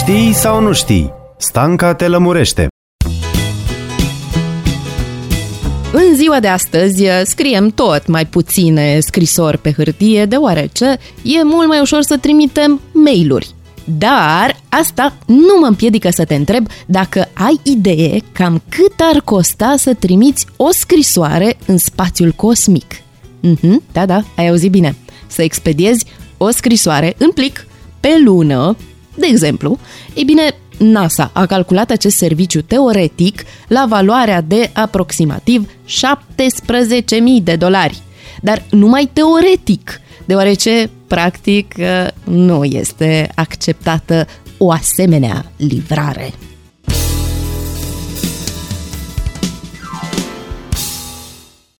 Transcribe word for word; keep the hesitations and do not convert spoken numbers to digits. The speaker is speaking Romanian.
Știi sau nu știi? Stanca te lămurește. În ziua de astăzi scriem tot mai puține scrisori pe hârtie, deoarece e mult mai ușor să trimitem mail-uri. Dar asta nu mă împiedică să te întreb dacă ai idee cam cât ar costa să trimiți o scrisoare în spațiul cosmic. Mhm, da, da, ai auzit bine. Să expediezi o scrisoare în plic pe lună, de exemplu. Ei bine, NASA a calculat acest serviciu teoretic la valoarea de aproximativ șaptesprezece mii de dolari. Dar numai teoretic, deoarece, practic, nu este acceptată o asemenea livrare.